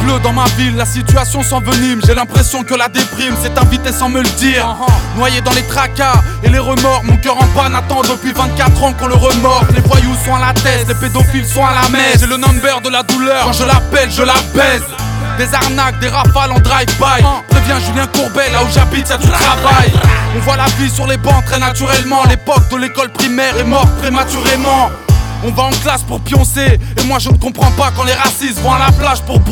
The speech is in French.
pleut dans ma ville, la situation s'envenime. J'ai l'impression que la déprime s'est invitée sans me le dire. Noyé dans les tracas et les remords, mon cœur en panne attend depuis 24 ans qu'on le remorque. Les voyous sont à la tête, les pédophiles sont à la messe. J'ai le number de la douleur, quand je l'appelle, je la baise. Des arnaques, des rafales en drive-by. Préviens Julien Courbet, là où j'habite, y'a du travail. On voit la vie sur les bancs très naturellement. L'époque de l'école primaire est morte prématurément. On va en classe pour pioncer, et moi je ne comprends pas quand les racistes vont à la plage pour